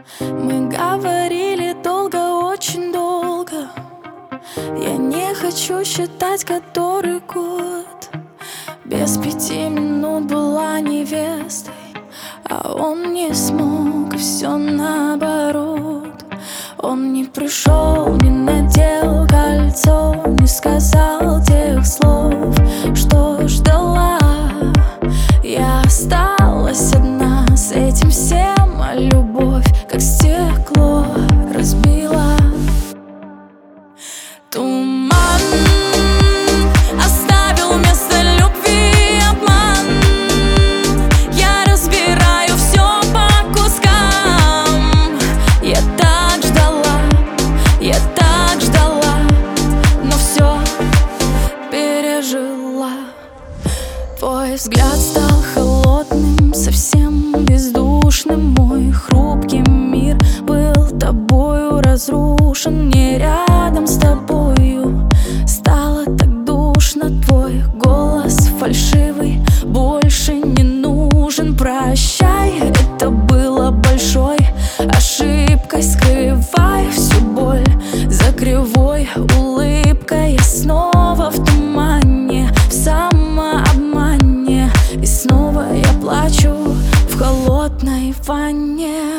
Мы говорили долго, очень долго. Я не хочу считать который год. Без 5 минут была невестой, а он не смог, и все наоборот. Он не пришел, не надел кольцо, не сказал тех слов, что ждала. Я осталась одна с этим всем, а любовь, как стекло, разбила. Туман оставил вместо любви обман. Я разбираю все по кускам. Я так ждала, но все пережила. Твой взгляд стал холодным, совсем бездушным. Мой хрупкий мир был тобою разрушен. Мне рядом с тобою стало так душно. Твой голос фальшивый больше не нужен. Прощай, это было большой ошибкой. Скрывай всю боль за кривой улыбкой. Я снова в тумане, в самообмане. И снова я плачу в холодной ванне.